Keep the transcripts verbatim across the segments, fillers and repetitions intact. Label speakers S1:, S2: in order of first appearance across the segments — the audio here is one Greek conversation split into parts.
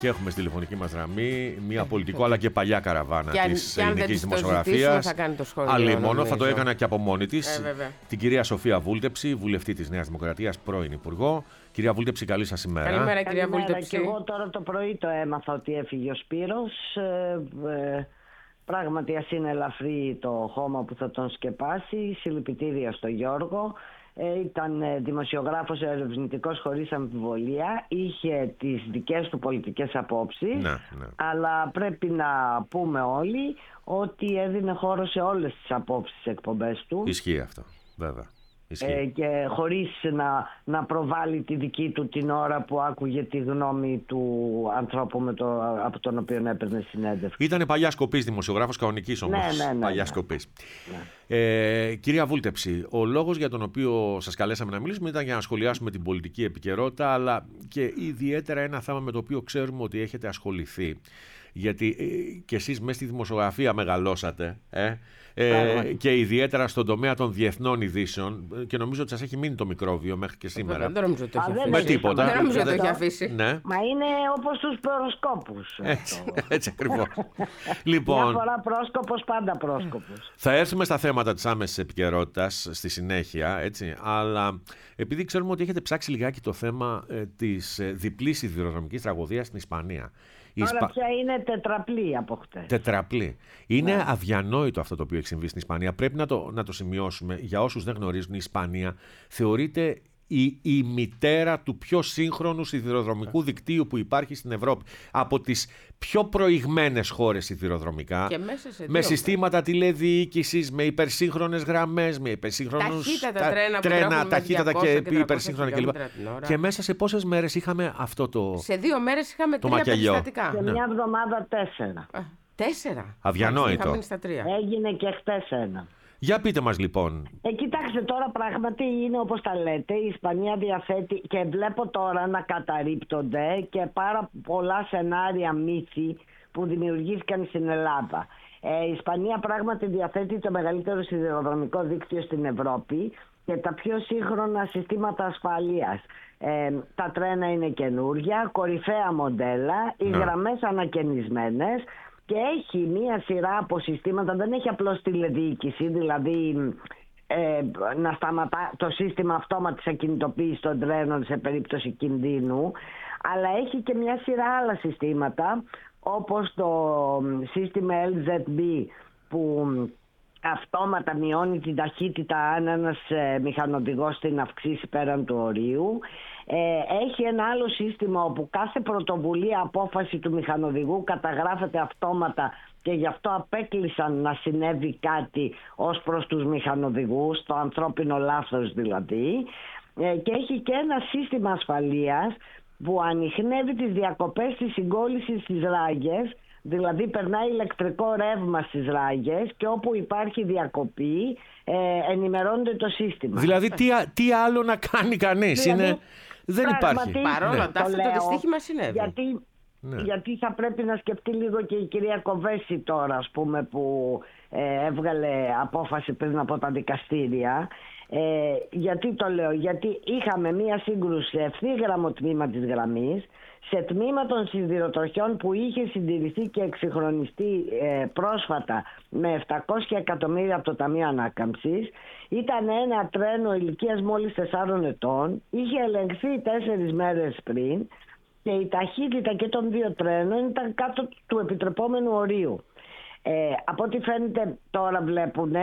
S1: Και έχουμε στη τηλεφωνική μας γραμμή μια πολιτικό αλλά και παλιά καραβάνα της
S2: και
S1: ελληνικής δημοσιογραφίας.
S2: Θα κάνει το σχόλιο.
S1: Άλλη μόνο, θα το έκανα και από μόνη της.
S2: Ε,
S1: την κυρία Σοφία Βούλτεψη, βουλευτή της Νέας Δημοκρατίας, πρώην Υπουργό. Κυρία Βούλτεψη, καλή σας ημέρα.
S2: Καλημέρα, κυρία Βούλτεψη.
S3: Και εγώ τώρα το πρωί το έμαθα ότι έφυγε ο Σπύρος. Ε, ε, πράγματι, ας είναι ελαφρύ το χώμα που θα τον σκεπάσει. Συλληπιτήρια στο Γιώργο. Ε, ήταν δημοσιογράφος ερευνητικός χωρίς αμφιβολία, είχε τις δικές του πολιτικές απόψεις,
S1: ναι, ναι.
S3: αλλά πρέπει να πούμε όλοι ότι έδινε χώρο σε όλες τις απόψεις στις εκπομπές του.
S1: Ισχύει αυτό, βέβαια.
S3: Ε, και χωρίς να, να προβάλλει τη δική του την ώρα που άκουγε τη γνώμη του ανθρώπου με το, από τον οποίο έπαιρνε συνέντευξη.
S1: Ήτανε παλιά σκοπής δημοσιογράφος, κανονικής όμως.
S3: Ναι, ναι, ναι,
S1: παλιά
S3: ναι.
S1: σκοπής.
S3: Ναι.
S1: Ε, κυρία Βούλτεψη, ο λόγος για τον οποίο σας καλέσαμε να μιλήσουμε ήταν για να σχολιάσουμε την πολιτική επικαιρότητα, αλλά και ιδιαίτερα ένα θέμα με το οποίο ξέρουμε ότι έχετε ασχοληθεί. Γιατί ε, και εσείς μέσα στη δημοσιογραφία μεγαλώσατε ε, ε, και ιδιαίτερα στον τομέα των διεθνών ειδήσεων, και νομίζω ότι σας έχει μείνει το μικρόβιο μέχρι και σήμερα.
S2: Δεν νομίζω ότι το έχει
S3: Α,
S2: αφήσει.
S1: Με τίποτα.
S2: Δεν νομίζω ότι το έχει αφήσει.
S1: Ναι.
S3: Μα είναι όπως τους προσκόπους.
S1: Έτσι, έτσι ακριβώς. Λοιπόν,
S3: μια φορά πρόσκοπος, πάντα πρόσκοπος.
S1: θα έρθουμε στα θέματα της άμεσης επικαιρότητας στη συνέχεια, έτσι, αλλά επειδή ξέρουμε ότι έχετε ψάξει λιγάκι το θέμα ε, της ε, διπλής σιδηροδρομικής τραγωδίας στην Ισπανία.
S3: Τώρα
S1: Ισπα...
S3: πια είναι τετραπλή από χτες.
S1: Τετραπλή. Είναι
S3: Ναι.
S1: αδιανόητο αυτό το οποίο έχει συμβεί στην Ισπανία. Πρέπει να το, να το σημειώσουμε. Για όσους δεν γνωρίζουν, η Ισπανία θεωρείται η, η μητέρα του πιο σύγχρονου σιδηροδρομικού δικτύου που υπάρχει στην Ευρώπη. Από τις πιο προηγμένες χώρες σιδηροδρομικά.
S2: Και μέσα σε
S1: με
S2: δύο
S1: συστήματα τηλεδιοίκησης, με υπερσύγχρονες γραμμές, με υπερσύγχρονους
S2: ταχύτατα
S1: τα,
S2: τρένα που
S1: τρένα,
S2: τρέχουν με
S1: ταχύτατα
S2: διακόσια
S1: και
S2: και
S1: υπερσύγχρονα κλπ.
S2: χιλιόμετρα την ώρα.
S1: Και μέσα σε πόσες μέρες είχαμε αυτό το.
S2: Σε δύο μέρες είχαμε
S1: Το
S2: τρία
S1: μακελιό.
S2: περιστατικά.
S3: Σε
S1: Ναι.
S3: μια εβδομάδα τέσσερα.
S2: Α, τέσσερα.
S1: Αδιανόητο.
S2: Είχαμε μείνει στα τρία.
S3: Έγινε και χτες ένα.
S1: Για πείτε μας λοιπόν.
S3: Ε, κοιτάξτε τώρα, πράγματι είναι όπως τα λέτε. Η Ισπανία διαθέτει, και βλέπω τώρα να καταρρίπτονται και πάρα πολλά σενάρια μύθι που δημιουργήθηκαν στην Ελλάδα. Ε, η Ισπανία πράγματι διαθέτει το μεγαλύτερο σιδηροδρομικό δίκτυο στην Ευρώπη και τα πιο σύγχρονα συστήματα ασφαλείας. Ε, τα τρένα είναι καινούρια, κορυφαία μοντέλα, οι
S1: Ναι.
S3: γραμμές ανακαινισμένες. Και έχει μία σειρά από συστήματα, δεν έχει απλώς τηλεδιοίκηση, δηλαδή ε, να σταματά το σύστημα αυτόματης ακινητοποίησης των τρένων σε περίπτωση κινδύνου, αλλά έχει και μια σειρά άλλα συστήματα, όπως το σύστημα ελ ζετ μπι που αυτόματα μειώνει την ταχύτητα αν ένας ε, μηχανοδηγός την αυξήσει πέραν του ορίου. Ε, έχει ένα άλλο σύστημα όπου κάθε πρωτοβουλία, απόφαση του μηχανοδηγού καταγράφεται αυτόματα και γι' αυτό απέκλεισαν να συνέβη κάτι ως προς τους μηχανοδηγούς, το ανθρώπινο λάθος δηλαδή. Ε, και έχει και ένα σύστημα ασφαλείας που ανιχνεύει τις διακοπές της συγκόλλησης στις ράγες. Δηλαδή περνάει ηλεκτρικό ρεύμα στις ράγες και όπου υπάρχει διακοπή ε, ενημερώνεται το σύστημα.
S1: Δηλαδή τι, α- τι άλλο να κάνει κανείς.
S3: Δηλαδή,
S1: είναι... Δεν
S3: πράγματι,
S1: υπάρχει.
S2: Παρόλα
S1: Ναι.
S2: τα αυτό το
S3: λέω,
S2: δυστύχημα συνέβη.
S3: Γιατί,
S1: Ναι.
S3: γιατί θα πρέπει να σκεφτεί λίγο και η κυρία Κοβέση τώρα, ας πούμε, που ε, έβγαλε απόφαση πριν από τα δικαστήρια. Ε, γιατί το λέω? Γιατί είχαμε μία σύγκρουση ευθύγραμμο τμήμα της γραμμής, σε τμήμα των σιδηροτροχιών που είχε συντηρηθεί και εξυγχρονιστεί ε, πρόσφατα με επτακόσια εκατομμύρια από το Ταμείο Ανάκαμψης. Ήταν ένα τρένο ηλικίας μόλις τεσσάρων ετών, είχε ελεγχθεί τέσσερις μέρες πριν και η ταχύτητα και των δύο τρένων ήταν κάτω του επιτρεπόμενου ορίου. Ε, από ό,τι φαίνεται τώρα βλέπουν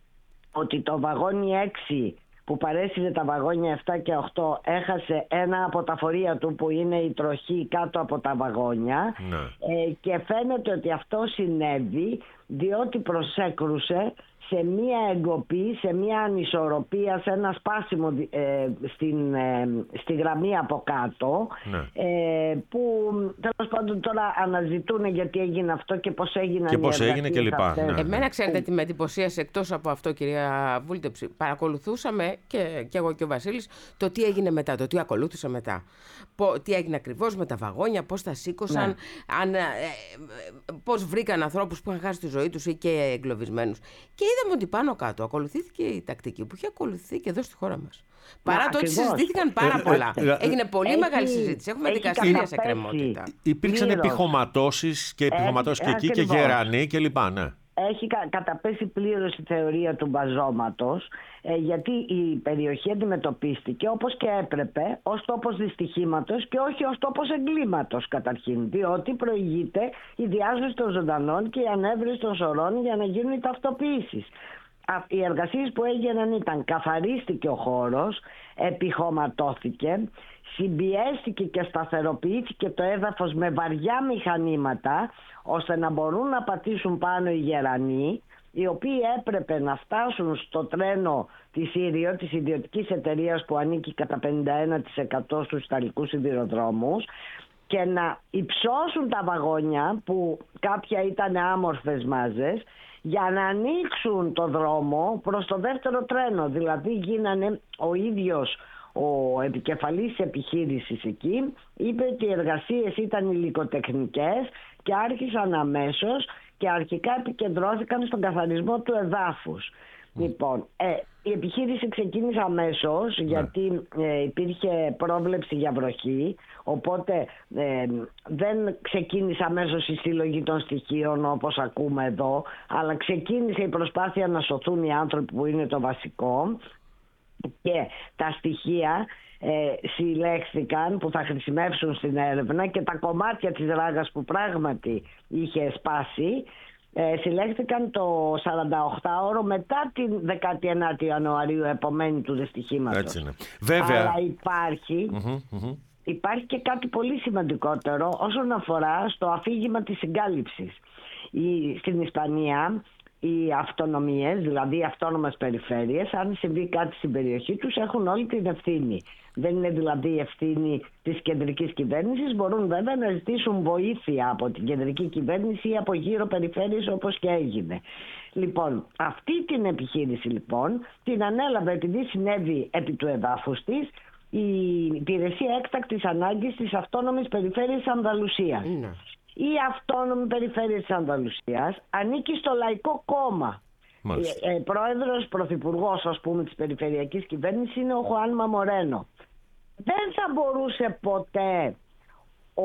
S3: ότι το βαγόνι έξι που παρέσυρε τα βαγόνια επτά και οκτώ έχασε ένα από τα φορεία του που είναι η τροχή κάτω από τα βαγόνια.
S1: Ναι.
S3: Ε, και φαίνεται ότι αυτό συνέβη διότι προσέκρουσε σε μία εγκοπή, σε μία ανισορροπία, σε ένα σπάσιμο ε, στην, ε, στη γραμμή από κάτω,
S1: Ναι.
S3: ε, που τέλος πάντων τώρα αναζητούν γιατί έγινε αυτό και πώς έγιναν
S1: Και
S3: οι
S1: πώς έγινε
S3: εργασίες
S1: και λοιπά,
S3: αυτές.
S1: ναι.
S2: Εμένα, ξέρετε τι με εντυπωσίασε εκτός από αυτό, κυρία Βούλτεψη? Παρακολουθούσαμε και, και εγώ και ο Βασίλης το τι έγινε μετά, το τι ακολούθησε μετά. Πο, τι έγινε ακριβώς με τα βαγόνια, πώς τα σήκωσαν,
S3: Ναι.
S2: αν, ε, ε, πώς βρήκαν ανθρώπους που είχαν χάσει τη ζωή τους ή και εγκλωβισμένους. Και είδαμε ότι πάνω κάτω ακολουθήθηκε η τακτική που είχε ακολουθεί και εδώ στη χώρα μας. Παρά το ότι
S3: ακριβώς.
S2: συζητήθηκαν πάρα
S1: Ε,
S2: πολλά.
S1: ε, ε,
S2: Έγινε πολύ
S3: έχει-
S2: μεγάλη συζήτηση. Έχουμε
S3: έχει
S2: δικαστήρια σε
S3: καταπέσει.
S2: κρεμότητα.
S1: Υπήρξαν
S3: Πλήρως.
S1: επιχωματώσεις και επιχωματώσεις και εκεί και
S3: ακριβώς.
S1: γερανοί και λοιπά, ναι.
S3: Έχει κα- καταπέσει πλήρως η θεωρία του μπαζώματος, ε, γιατί η περιοχή αντιμετωπίστηκε όπως και έπρεπε ως τόπος δυστυχήματος και όχι ως τόπος εγκλήματος καταρχήν, διότι προηγείται η διάσωση των ζωντανών και η ανέβρεση των σωρών για να γίνουν οι ταυτοποιήσεις. Α, οι εργασίες που έγιναν ήταν καθαρίστηκε ο χώρος, επιχωματώθηκε, συμπιέστηκε και σταθεροποιήθηκε το έδαφος με βαριά μηχανήματα ώστε να μπορούν να πατήσουν πάνω οι γερανοί, οι οποίοι έπρεπε να φτάσουν στο τρένο της Ήρειο, της ιδιωτικής εταιρείας που ανήκει κατά πενήντα ένα τοις εκατό στους ιταλικούς σιδηροδρόμους, και να υψώσουν τα βαγόνια που κάποια ήταν άμορφες μάζες για να ανοίξουν το δρόμο προς το δεύτερο τρένο. Δηλαδή γίνανε ο ίδιος ο επικεφαλής επιχείρησης εκεί, είπε ότι οι εργασίες ήταν υλικοτεχνικές και άρχισαν αμέσως και αρχικά επικεντρώθηκαν στον καθαρισμό του εδάφους. Mm. Λοιπόν, ε, η επιχείρηση ξεκίνησε αμέσως yeah. γιατί ε, υπήρχε πρόβλεψη για βροχή, οπότε ε, δεν ξεκίνησε αμέσως η συλλογή των στοιχείων όπως ακούμε εδώ, αλλά ξεκίνησε η προσπάθεια να σωθούν οι άνθρωποι που είναι το βασικό, και τα στοιχεία ε, συλλέχθηκαν που θα χρησιμεύσουν στην έρευνα και τα κομμάτια της ράγας που πράγματι είχε σπάσει ε, συλλέχθηκαν το σαρανταοκτάωρο μετά την δεκάτη ενάτη Ιανουαρίου επομένη του δυστυχήματος.
S1: Έτσι είναι. Βέβαια.
S3: Αλλά υπάρχει,
S1: mm-hmm, mm-hmm.
S3: υπάρχει και κάτι πολύ σημαντικότερο όσον αφορά στο αφήγημα της συγκάλυψης. Η, στην Ισπανία οι αυτονομίες, δηλαδή οι αυτόνομες περιφέρειες, αν συμβεί κάτι στην περιοχή τους, έχουν όλη την ευθύνη. Δεν είναι δηλαδή η ευθύνη της κεντρικής κυβέρνησης. Μπορούν βέβαια να ζητήσουν βοήθεια από την κεντρική κυβέρνηση ή από γύρω περιφέρειες, όπως και έγινε. Λοιπόν, αυτή την επιχείρηση λοιπόν την ανέλαβε, επειδή συνέβη επί του εδάφους της, η Υπηρεσία Έκτακτης Ανάγκης της Αυτόνομης Περιφέρειας Ανδαλουσίας. Mm. Η αυτόνομη περιφέρεια της Ανδαλουσίας ανήκει στο Λαϊκό Κόμμα. Ε, ε, πρόεδρος, πρωθυπουργός, ας πούμε, της περιφερειακής κυβέρνησης είναι ο Χουάν Μορένο. Δεν θα μπορούσε ποτέ ο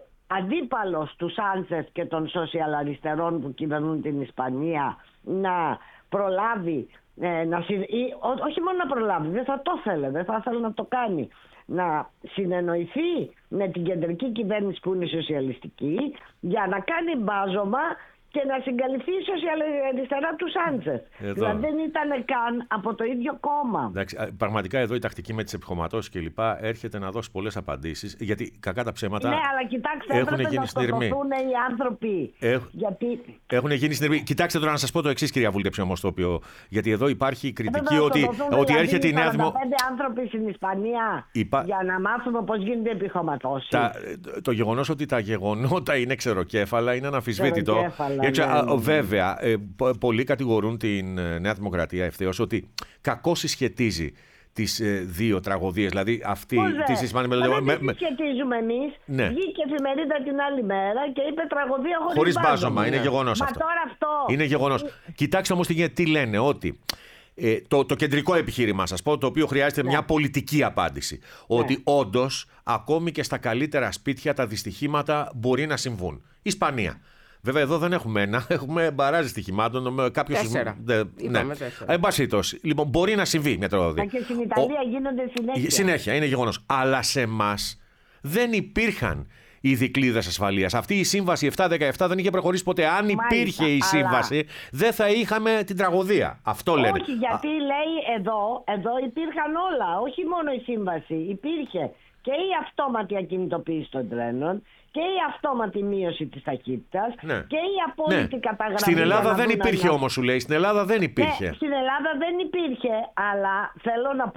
S3: αντίπαλος του Σάντσεθ και των σοσιαλαριστερών που κυβερνούν την Ισπανία να προλάβει, ε, να, ή, ό, όχι μόνο να προλάβει, δεν θα το ήθελε, δεν θα ήθελε να το κάνει, να συνεννοηθεί με την κεντρική κυβέρνηση που είναι σοσιαλιστική για να κάνει μπάζωμα και να συγκαλυφθεί η σοσιαλαριστερά του Σάντσεθ. Δηλαδή δεν ήταν καν από το ίδιο κόμμα.
S1: Εντάξει, πραγματικά εδώ η τακτική με τις επιχωματώσεις και λοιπά έρχεται να δώσει πολλές απαντήσεις. Γιατί κακά τα ψέματα.
S3: Ναι, αλλά κοιτάξτε, έπρεπε να σκοτωθούν οι άνθρωποι.
S1: Έχ...
S3: Γιατί...
S1: Έχουν γίνει συνειρμοί. Κοιτάξτε τώρα να σας πω το εξής, κυρία Βούλτεψη, όμως το οποίο. Γιατί εδώ υπάρχει η κριτική ότι, ότι έρχεται η νέα δημοκρατία.
S3: πέντε άνθρωποι στην Ισπανία Υπά... για να μάθουμε πώς γίνεται επιχωματώσεις.
S1: Τα... Το γεγονός ότι τα γεγονότα είναι ξεροκέφαλα είναι αναμφισβήτητο.
S3: Ναι, ναι.
S1: Βέβαια, ε, πολλοί κατηγορούν την Νέα Δημοκρατία ευθέως ότι κακώς συσχετίζει τις ε, δύο τραγωδίες. Δηλαδή αυτή της Ισπανίας.
S3: Δεν με... τη συσχετίζουμε εμείς.
S1: Ναι.
S3: Βγήκε εφημερίδα την άλλη μέρα και είπε τραγωδία χωρίς,
S1: χωρίς μπάζωμα.
S3: μπάζωμα.
S1: Είναι γεγονός
S3: Μα
S1: αυτό.
S3: Τώρα αυτό.
S1: Είναι γεγονός. Κοιτάξτε όμως τι, τι λένε, ότι ε, το, το κεντρικό επιχείρημα, σας πω, το οποίο χρειάζεται ναι. μια πολιτική απάντηση. Ναι. Ότι όντως ακόμη και στα καλύτερα σπίτια τα δυστυχήματα μπορεί να συμβούν. Ισπανία. Βέβαια, εδώ δεν έχουμε ένα, έχουμε μπαράζι στοιχημάτων. Κάποιος...
S2: Τέσσερα.
S1: Δε...
S2: Ναι.
S1: Εν πάση περιπτώσει. Λοιπόν, μπορεί να συμβεί μια τραγωδία.
S3: Και στην Ιταλία Ο... γίνονται συνέχεια.
S1: Συνέχεια, είναι γεγονός. Αλλά σε εμάς δεν υπήρχαν οι δικλείδες ασφαλείας. Αυτή η σύμβαση επτακόσια δεκαεπτά δεν είχε προχωρήσει ποτέ. Αν Μάλιστα, υπήρχε η σύμβαση, αλλά... δεν θα είχαμε την τραγωδία. Αυτό λένε.
S3: Όχι, γιατί Α... λέει εδώ, εδώ υπήρχαν όλα. Όχι μόνο η σύμβαση. Υπήρχε και η αυτόματη ακινητοποίηση των τρένων και η αυτόματη μείωση της ταχύτητας ναι. και η απόλυτη ναι. καταγραφή.
S1: Στην Ελλάδα δεν υπήρχε όμως, σου λέει. Στην Ελλάδα δεν υπήρχε.
S3: Ναι, στην Ελλάδα δεν υπήρχε, αλλά θέλω να πω,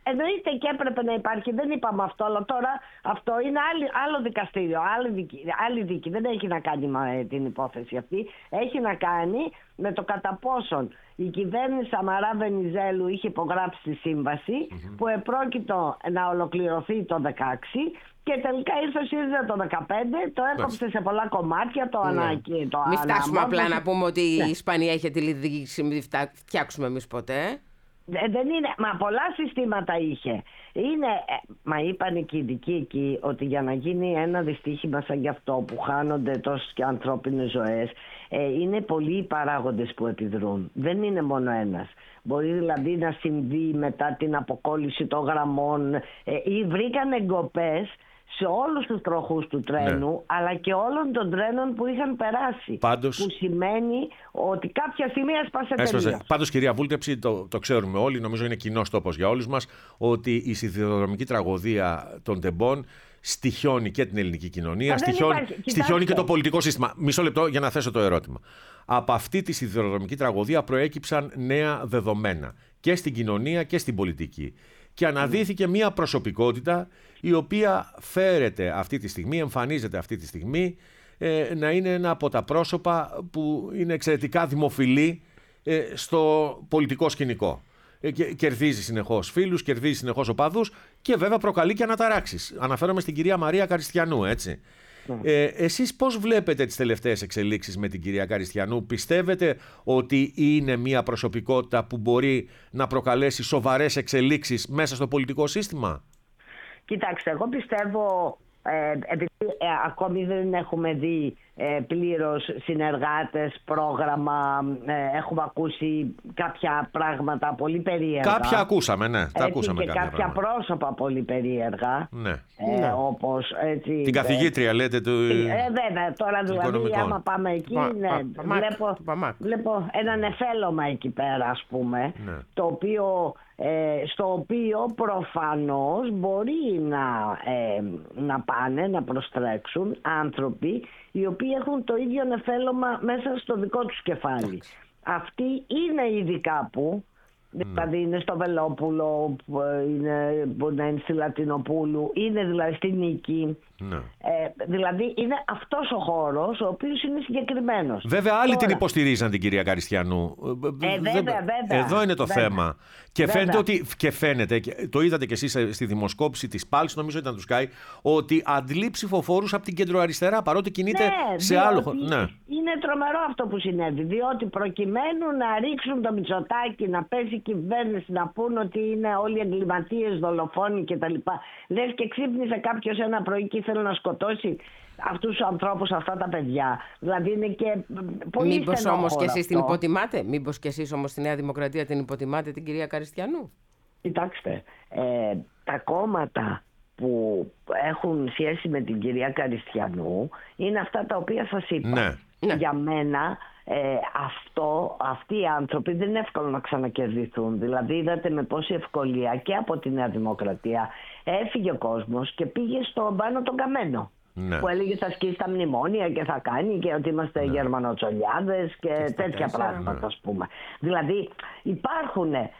S3: εννοείται και έπρεπε να υπάρχει, δεν είπαμε αυτό, αλλά τώρα αυτό είναι άλλη, άλλο δικαστήριο, άλλη δίκη, άλλη δίκη. Δεν έχει να κάνει με την υπόθεση αυτή. Έχει να κάνει με το κατά πόσον η κυβέρνηση Σαμαρά Βενιζέλου είχε υπογράψει τη σύμβαση mm-hmm. που επρόκειτο να ολοκληρωθεί το δεκαέξι και τελικά ήρθε ο ΣΥΡΙΖΑ το δεκαπέντε, το έκοψε σε πολλά κομμάτια, το
S2: ναι.
S3: ανακοίνωσε.
S2: Μην φτάσουμε απλά να πούμε ότι ναι. η Ισπανία έχει τη λειτουργική, μην φτιάξουμε εμείς ποτέ.
S3: Δεν είναι, μα πολλά συστήματα είχε. Είναι, μα είπαν και οι ειδικοί εκεί ότι για να γίνει ένα δυστύχημα σαν γι' αυτό που χάνονται τόσες και ανθρώπινες ζωές, ε, είναι πολλοί οι παράγοντες που επιδρούν. Δεν είναι μόνο ένας. Μπορεί δηλαδή να συμβεί μετά την αποκόλληση των γραμμών ε, ή βρήκαν εγκοπές σε όλους τους τροχούς του τρένου, ναι. αλλά και όλων των τρένων που είχαν περάσει.
S1: Πάντως,
S3: που σημαίνει ότι κάποια στιγμή έσπασε τελείως.
S1: Πάντως, κυρία Βούλτεψη, το, το ξέρουμε όλοι, νομίζω είναι κοινός τόπος για όλους μας, ότι η σιδηροδρομική τραγωδία των τεμπών στοιχιώνει και την ελληνική κοινωνία, στοιχιώνει, στοιχιώνει και το πολιτικό σύστημα. Μισό λεπτό για να θέσω το ερώτημα. Από αυτή τη σιδηροδρομική τραγωδία προέκυψαν νέα δεδομένα και στην κοινωνία και στην πολιτική. Και αναδύθηκε μια προσωπικότητα η οποία φέρεται αυτή τη στιγμή, εμφανίζεται αυτή τη στιγμή ε, να είναι ένα από τα πρόσωπα που είναι εξαιρετικά δημοφιλή ε, στο πολιτικό σκηνικό. Ε, και, κερδίζει συνεχώς φίλους, κερδίζει συνεχώς οπαδούς και βέβαια προκαλεί και αναταράξεις. Αναφέρομαι στην κυρία Μαρία Καριστιανού, έτσι. Ε, εσείς πώς βλέπετε τις τελευταίες εξελίξεις με την κυρία Καριστιανού? Πιστεύετε ότι είναι μια προσωπικότητα που μπορεί να προκαλέσει σοβαρές εξελίξεις μέσα στο πολιτικό σύστημα?
S3: Κοιτάξτε, εγώ πιστεύω, ε, επειδή ε, ακόμη δεν έχουμε δει ε, πλήρως συνεργάτες, πρόγραμμα, ε, έχουμε ακούσει κάποια πράγματα πολύ περίεργα.
S1: Κάποια ακούσαμε, ναι, τα ακούσαμε
S3: και
S1: κάποια,
S3: κάποια πράγματα. Πρόσωπα πολύ περίεργα.
S1: Ναι.
S3: Ε,
S2: ναι.
S3: Όπως, έτσι,
S1: την καθηγήτρια, ε, λέτε. Του...
S3: Ε, βέβαια, τώρα δηλαδή, οικονομικών. Άμα πάμε εκεί, πα, ναι,
S2: πα, πα,
S3: βλέπω,
S2: πα,
S3: βλέπω ένα νεφέλωμα εκεί πέρα, ας πούμε,
S1: ναι.
S3: το οποίο... Ε, στο οποίο προφανώς μπορεί να, ε, να πάνε να προστρέξουν άνθρωποι οι οποίοι έχουν το ίδιο νεφέλωμα μέσα στο δικό τους κεφάλι. Αυτοί είναι ήδη κάπου, mm. δηλαδή είναι στο Βελόπουλο, είναι, μπορεί να είναι στη Λατινοπούλου, είναι δηλαδή στη Νίκη. Ναι. Ε, δηλαδή είναι αυτός ο χώρος ο οποίος είναι συγκεκριμένος.
S1: Βέβαια άλλοι
S3: Τώρα...
S1: την υποστηρίζαν την κυρία Καριστιανού.
S3: Ε, βέβαια, βέβαια.
S1: Εδώ είναι το
S3: βέβαια.
S1: θέμα. Και φαίνεται, ότι, και φαίνεται, και το είδατε κι εσείς στη δημοσκόπηση της Πάλς, νομίζω ήταν του Sky, ότι αντλεί ψηφοφόρους από την κεντροαριστερά, παρότι κινείται
S3: ναι,
S1: σε άλλο χώρο.
S3: Ναι. Είναι τρομερό αυτό που συνέβη, διότι προκειμένου να ρίξουν το Μητσοτάκη, να πέσει η κυβέρνηση, να πούν ότι είναι όλοι εγκληματίες, δολοφόνοι κτλ. Λες και ξύπνησε κάποιος ένα πρωί και ήθελε να σκοτώσει αυτούς τους ανθρώπους, αυτά τα παιδιά. Δηλαδή είναι και πολύ στενό.
S2: Μήπως όμως και εσείς
S3: αυτό.
S2: την υποτιμάτε, μήπως και εσείς όμως στη Νέα Δημοκρατία την υποτιμάτε την κυρία Καριστιανού?
S3: Κοιτάξτε, ε, τα κόμματα που έχουν σχέση με την κυρία Καριστιανού είναι αυτά τα οποία σας είπα.
S1: Ναι.
S3: Για μένα ε, αυτό, αυτοί οι άνθρωποι δεν είναι εύκολο να ξανακερδιθούν. Δηλαδή είδατε με πόση ευκολία και από τη Νέα Δημοκρατία έφυγε ο κόσμος και πήγε στον Πάνο τον Καμένο. Ναι. Που έλεγε θα σκίσει τα μνημόνια και θα κάνει και ότι είμαστε ναι. γερμανοτσολιάδες και, και τέτοια τέσσερα, πράγματα, ναι. ας πούμε. Δηλαδή υπάρχουν. Ε,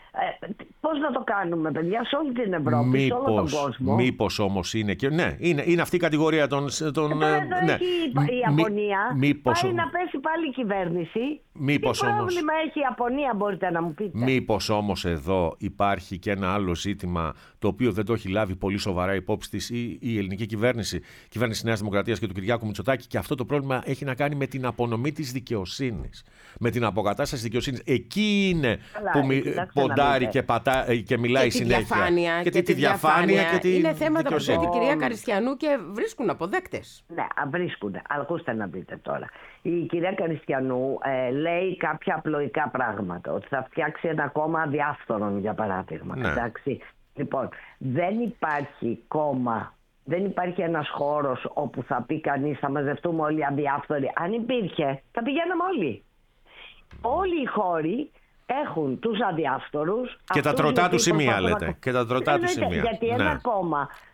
S3: πώς να το κάνουμε, παιδιά, σε όλη την Ευρώπη, μήπως, σε όλο τον κόσμο.
S1: Μήπως όμως είναι και. Ναι, είναι, είναι αυτή η κατηγορία των. των
S3: ε, τώρα
S1: ναι.
S3: έχει η Ιαπωνία.
S1: Μη, μήπως,
S3: πάει να πέσει πάλι η κυβέρνηση.
S1: Μήπως
S3: Τι
S1: όμως,
S3: πρόβλημα έχει η Ιαπωνία, μπορείτε να μου πείτε?
S1: Μήπως όμως εδώ υπάρχει και ένα άλλο ζήτημα το οποίο δεν το έχει λάβει πολύ σοβαρά υπόψη της η, η ελληνική κυβέρνηση, η κυβέρνηση Νέας Δημοκρατίας και του Κυριάκου Μητσοτάκη, και αυτό το πρόβλημα έχει να κάνει με την απονομή της δικαιοσύνης. Με την αποκατάσταση της δικαιοσύνης. Εκεί είναι Καλά, που μι, ποντάρει και, πατά, και μιλάει
S2: και
S1: συνέχεια.
S2: Διαφάνεια,
S1: και,
S2: και τη διαφάνεια. διαφάνεια και τη είναι θέματα που θέτει η κυρία
S3: Oh.
S2: Καριστιανού και βρίσκουν αποδέκτες.
S3: Ναι, βρίσκουν. Ακούστε να δείτε τώρα. Η κυρία Καριστιανού ε, λέει κάποια απλοϊκά πράγματα. Ότι θα φτιάξει ένα κόμμα αδιάφθορων, για παράδειγμα.
S1: Ναι.
S3: Εντάξει. Λοιπόν, δεν υπάρχει κόμμα, δεν υπάρχει ένας χώρος όπου θα πει κανείς θα μαζευτούμε όλοι αδιάφθοροι. Αν υπήρχε, θα πηγαίναμε όλοι. Όλοι οι χώροι έχουν τους αδιάφθορους.
S1: Και τα τροτά του σημεία, λέτε. Και τα τροτά του σημεία.
S3: Γιατί
S1: ναι.
S3: ένα κόμμα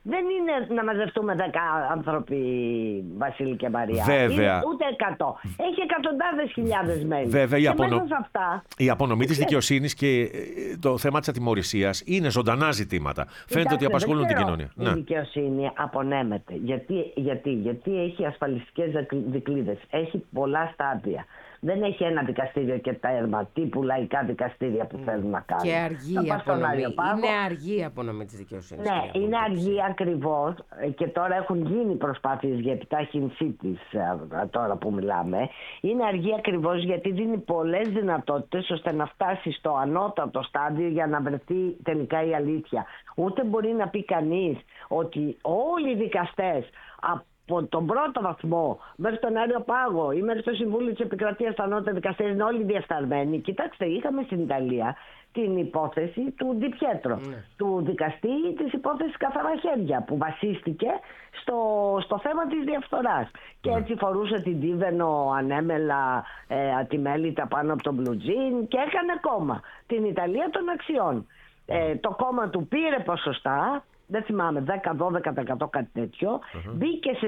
S3: δεν είναι να μαζευτούμε δέκα άνθρωποι, Βασίλη και Μαρία.
S1: Βέβαια.
S3: Είναι ούτε εκατό. Έχει εκατοντάδες χιλιάδες μέλη.
S1: Βέβαια, η, απονο...
S3: αυτά...
S1: η απονομή της δικαιοσύνης και το θέμα της ατιμωρησίας είναι ζωντανά ζητήματα. Φαίνεται Κοιτάξτε, ότι απασχολούν την κοινωνία.
S3: Η ναι. δικαιοσύνη απονέμεται. Γιατί, γιατί, γιατί έχει ασφαλιστικές δικλείδες. Έχει πολλά στάδια. Δεν έχει ένα δικαστήριο και τέρμα τύπου λαϊκά δικαστήρια που θέλουν να κάνουν.
S2: Και αργή η απονομή. Είναι αργή η απονομή της δικαιοσύνης.
S3: Ναι, είναι αργή ακριβώς και τώρα έχουν γίνει προσπάθειες για επιτάχυνσή της τώρα που μιλάμε. Είναι αργή ακριβώς γιατί δίνει πολλές δυνατότητες ώστε να φτάσει στο ανώτατο στάδιο για να βρεθεί τελικά η αλήθεια. Ούτε μπορεί να πει κανείς ότι όλοι οι δικαστές από τον πρώτο βαθμό μέχρι τον Άριο Πάγο ή μέχρι το Συμβούλιο της Επικρατείας στα ανώτατα δικαστήρια είναι όλοι διεφθαρμένοι. Κοιτάξτε, είχαμε στην Ιταλία την υπόθεση του Ντι Πιέτρο, mm. του δικαστή της υπόθεσης Καθαρά Χέρια, που βασίστηκε στο, στο θέμα της διαφθοράς. Mm. Και έτσι φορούσε την Τίβενο ανέμελα, ε, ατιμέλητα πάνω από τον Μπλουτζίν και έκανε κόμμα. Την Ιταλία των αξιών. Ε, το κόμμα του πήρε ποσοστά, δεν θυμάμαι, δέκα με δώδεκα τοις εκατό κάτι τέτοιο, uh-huh. μπήκε σε,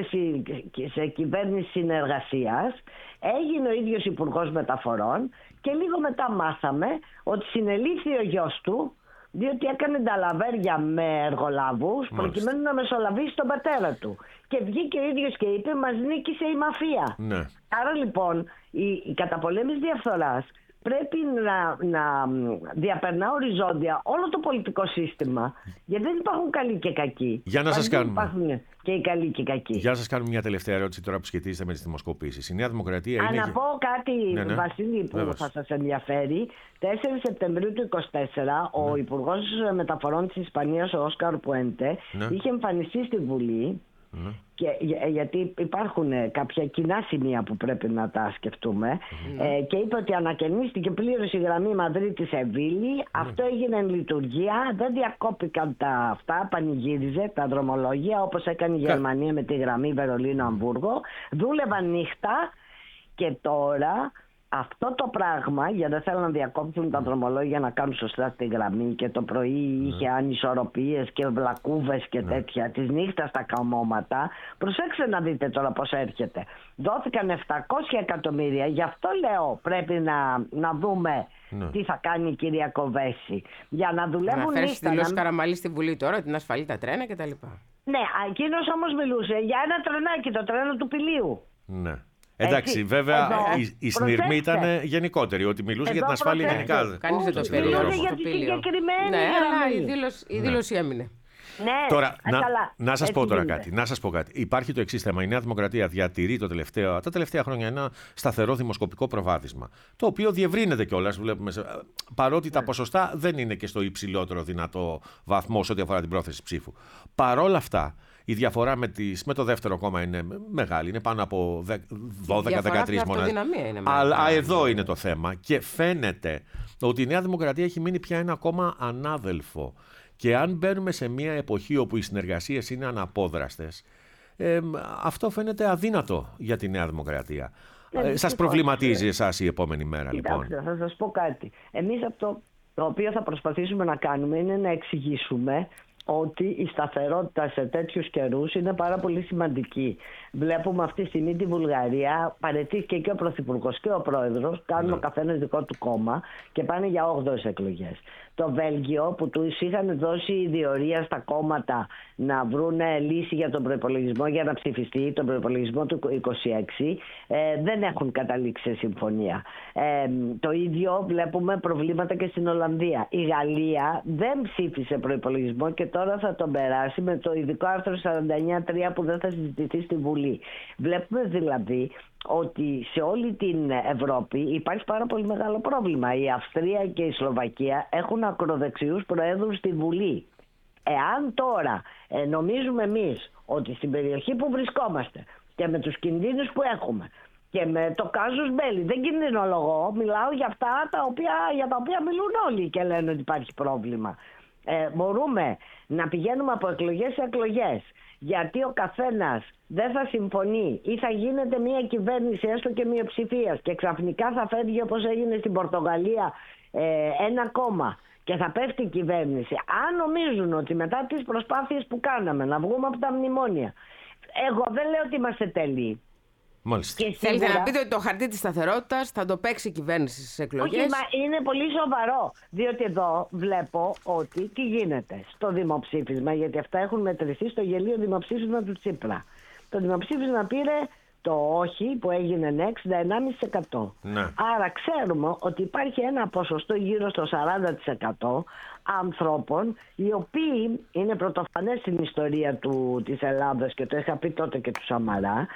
S3: σε κυβέρνηση συνεργασίας, έγινε ο ίδιος υπουργός μεταφορών και λίγο μετά μάθαμε ότι συνελήφθη ο γιος του διότι έκανε νταλαβέρια με εργολάβους προκειμένου να μεσολαβήσει τον πατέρα του. Και βγήκε ο ίδιος και είπε μας νίκησε η μαφία.
S1: Ναι.
S3: Άρα λοιπόν η, η καταπολέμηση διαφθοράς πρέπει να, να διαπερνά οριζόντια όλο το πολιτικό σύστημα, γιατί δεν υπάρχουν καλοί και κακοί.
S1: Για να σας κάνουμε.
S3: Υπάρχουν και οι καλοί και οι κακοί.
S1: Για να σας κάνουμε μια τελευταία ερώτηση τώρα που σχετίζεται με τις δημοσκοπήσεις. Η Νέα Δημοκρατία
S3: είναι...
S1: Α,
S3: να πω κάτι, ναι, ναι. Βασίλη, που Βέβαια. θα σας ενδιαφέρει. τέσσερις Σεπτεμβρίου του είκοσι τέσσερα, ναι. ο Υπουργός Μεταφορών της Ισπανίας, ο Όσκαρ Πουέντε, ναι. είχε εμφανιστεί στη Βουλή. Mm. Και, για, γιατί υπάρχουν κάποια κοινά σημεία που πρέπει να τα σκεφτούμε mm. ε, και είπε ότι ανακαινίστηκε πλήρως η γραμμή Μαδρίτης-Σεβίλη. mm. Αυτό έγινε εν λειτουργία, δεν διακόπηκαν τα αυτά, πανηγύριζε τα δρομολόγια όπως έκανε η Γερμανία με τη γραμμή Βερολίνο-Αμβούργο, δούλευαν νύχτα και τώρα αυτό το πράγμα, γιατί δεν θέλουν να διακόψουν τα δρομολόγια να κάνουν σωστά τη γραμμή και το πρωί mm. είχε ανισορροπίες και βλακούβες και mm. τέτοια, της νύχτας τα καμώματα. Προσέξτε να δείτε τώρα πώς έρχεται. Δόθηκαν επτακόσια εκατομμύρια, γι' αυτό λέω πρέπει να, να δούμε mm. τι θα κάνει η κυρία Κοβέση. Για να δουλεύουν νύχτα. Να φέρει
S2: τη δηλώση Καραμαλή στη Βουλή τώρα, την ασφαλή τα τρένα κτλ.
S3: Ναι, εκείνος όμως μιλούσε για ένα τρενάκι, το τρένο του Πηλίου.
S1: Ναι. Εντάξει, έτσι, βέβαια εδώ, η, η συνειρμή ήταν γενικότερη, ότι μιλούσε εδώ για την ασφάλεια γενικά.
S2: Κανείς δεν το περιορίζει
S3: για τη συγκεκριμένη
S2: ναι, αλλά η δήλωση, η δήλωση ναι. έμεινε.
S3: Ναι,
S1: τώρα, να,
S3: καλά,
S1: να σας πω τώρα κάτι, να σας πω κάτι. Υπάρχει το εξής θέμα. Η Νέα Δημοκρατία διατηρεί το τελευταίο, τα τελευταία χρόνια ένα σταθερό δημοσκοπικό προβάδισμα, το οποίο διευρύνεται κιόλας. Βλέπουμε, παρότι τα ποσοστά δεν είναι και στο υψηλότερο δυνατό βαθμό σε ό,τι αφορά την πρόθεση ψήφου. Παρόλα αυτά, η διαφορά με, τις, με το δεύτερο κόμμα είναι μεγάλη. Είναι πάνω από δώδεκα με δεκατρείς μονάδες. Αλλά εδώ είναι το θέμα. Και φαίνεται ότι η Νέα Δημοκρατία έχει μείνει πια ένα κόμμα ανάδελφο. Και αν μπαίνουμε σε μια εποχή όπου οι συνεργασίες είναι αναπόδραστες, ε, αυτό φαίνεται αδύνατο για τη Νέα Δημοκρατία. Ε, σας προβληματίζει εσάς η επόμενη μέρα,
S3: Κοιτάξτε,
S1: λοιπόν?
S3: θα σας πω κάτι. Εμείς αυτό το οποίο θα προσπαθήσουμε να κάνουμε είναι να εξηγήσουμε ότι η σταθερότητα σε τέτοιους καιρούς είναι πάρα πολύ σημαντική. Βλέπουμε αυτή τη στιγμή τη Βουλγαρία, παραιτήθηκε και ο Πρωθυπουργός και ο Πρόεδρος, κάνουν ο καθένας δικό του κόμμα και πάνε για όγδοες εκλογές. Το Βέλγιο, που τους είχαν δώσει διορία στα κόμματα να βρουν λύση για τον προϋπολογισμό για να ψηφιστεί, τον προϋπολογισμό του είκοσι έξι, ε, δεν έχουν καταλήξει σε συμφωνία. Ε, το ίδιο βλέπουμε προβλήματα και στην Ολλανδία. Η Γαλλία δεν ψήφισε προϋπολογισμό και τώρα θα τον περάσει με το ειδικό άρθρο σαράντα εννιά τρία που δεν θα συζητηθεί στη Βουλή. Βλέπουμε δηλαδή ότι σε όλη την Ευρώπη υπάρχει πάρα πολύ μεγάλο πρόβλημα. Η Αυστρία και η Σλοβακία έχουν ακροδεξιούς προέδρους στη Βουλή. Εάν τώρα ε, νομίζουμε εμείς ότι στην περιοχή που βρισκόμαστε και με τους κινδύνους που έχουμε και με το κάζους μπέλι, δεν κινδυνολογώ, μιλάω για αυτά τα οποία, για τα οποία μιλούν όλοι και λένε ότι υπάρχει πρόβλημα. ε, μπορούμε να πηγαίνουμε από εκλογές σε εκλογές, γιατί ο καθένας δεν θα συμφωνεί ή θα γίνεται μια κυβέρνηση έστω και μειοψηφίας και ξαφνικά θα φεύγει, όπως έγινε στην Πορτογαλία, ε, ένα κόμμα και θα πέφτει η κυβέρνηση. Αν νομίζουν ότι μετά τις προσπάθειες που κάναμε να βγούμε από τα μνημόνια, εγώ δεν λέω ότι είμαστε τέλειοι.
S1: Μάλιστα.
S2: Και θέλετε να πείτε ότι το χαρτί της σταθερότητας θα το παίξει η κυβέρνηση στις εκλογές?
S3: Όχι, μα είναι πολύ σοβαρό. Διότι εδώ βλέπω ότι τι γίνεται στο δημοψήφισμα, γιατί αυτά έχουν μετρηθεί στο γελίο δημοψήφισμα του Τσίπρα. Το δημοψήφισμα πήρε το όχι που έγινε εξήντα εννέα κόμμα πέντε τοις εκατό.
S1: Ναι.
S3: Άρα ξέρουμε ότι υπάρχει ένα ποσοστό γύρω στο σαράντα τοις εκατό ανθρώπων οι οποίοι είναι πρωτοφανές στην ιστορία του, της Ελλάδας, και το είχα πει τότε και του Σαμαρά,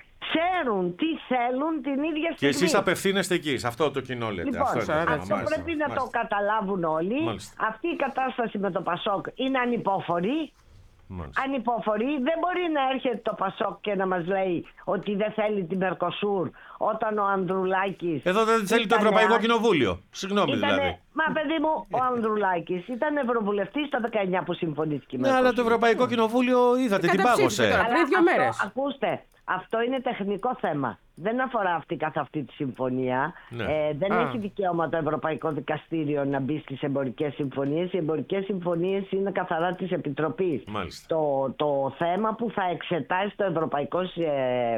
S3: ξέρουν τι θέλουν την ίδια στιγμή.
S1: Και εσείς απευθύνεστε εκεί, σε αυτό το κοινό λέτε.
S3: Λοιπόν,
S1: αυτό
S3: αυτό,
S1: είναι,
S3: αυτό
S1: μάλιστα,
S3: πρέπει να
S1: μάλιστα.
S3: το καταλάβουν όλοι.
S1: Μάλιστα.
S3: Αυτή η κατάσταση με το Πασόκ είναι ανυπόφορη.
S1: Μάλιστα.
S3: Ανυπόφορη. Δεν μπορεί να έρχεται το Πασόκ και να μας λέει ότι δεν θέλει την Μερκοσούρ όταν ο Ανδρουλάκης...
S1: Εδώ δεν θέλει το Ευρωπαϊκό Κοινοβούλιο. Συγγνώμη
S3: ήτανε,
S1: δηλαδή.
S3: Μα παιδί μου, ο Ανδρουλάκης ήταν ευρωβουλευτής το δεκαεννιά που συμφωνήθηκε.
S1: Ναι, αλλά το Ευρωπαϊκό Κοινοβούλιο είδατε τι πάγωσε.
S2: Τώρα, πριν δύο μέρες.
S3: Ακούστε, αυτό είναι τεχνικό θέμα. Δεν αφορά αυτή καθ' αυτή τη συμφωνία.
S1: Ναι.
S3: Ε, δεν
S2: Α.
S3: έχει δικαίωμα το Ευρωπαϊκό Δικαστήριο να μπει στις εμπορικές συμφωνίες. Οι εμπορικές συμφωνίες είναι καθαρά της Επιτροπής. Το, το θέμα που θα εξετάσει το Ευρωπαϊκό ε,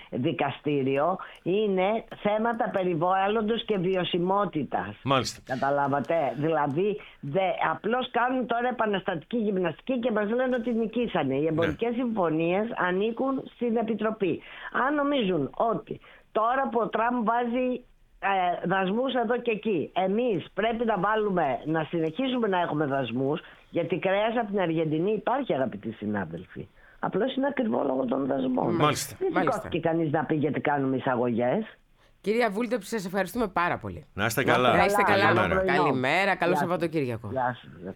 S3: Δικαστήριο είναι θέματα περιβάλλοντος και βιωσιμότητας.
S1: Μάλιστα.
S3: Καταλάβατε. Δηλαδή, δε, απλώς κάνουν τώρα επαναστατική γυμναστική και μας λένε ότι νικήσανε. Οι εμπορικές ναι. συμφωνίες ανήκουν στην Επιτροπή. Αν νομίζουν ότι τώρα που ο Τραμπ βάζει ε, δασμούς εδώ και εκεί, εμείς πρέπει να βάλουμε, να συνεχίσουμε να έχουμε δασμούς, γιατί κρέας από την Αργεντινή υπάρχει, αγαπητοί συνάδελφοι. Απλώς είναι ακριβό λόγω των δασμών.
S1: Μάλιστα.
S3: Δεν σηκώθηκε κανείς να πει γιατί κάνουμε εισαγωγές.
S2: Κυρία Βούλτεψη, σας ευχαριστούμε πάρα πολύ.
S1: Να είστε καλά.
S2: Να είστε καλά.
S3: Καλό πρωινό.
S2: Καλημέρα, καλό
S3: Γεια σας.
S2: Σαββατοκύριακο.
S3: Γεια σας.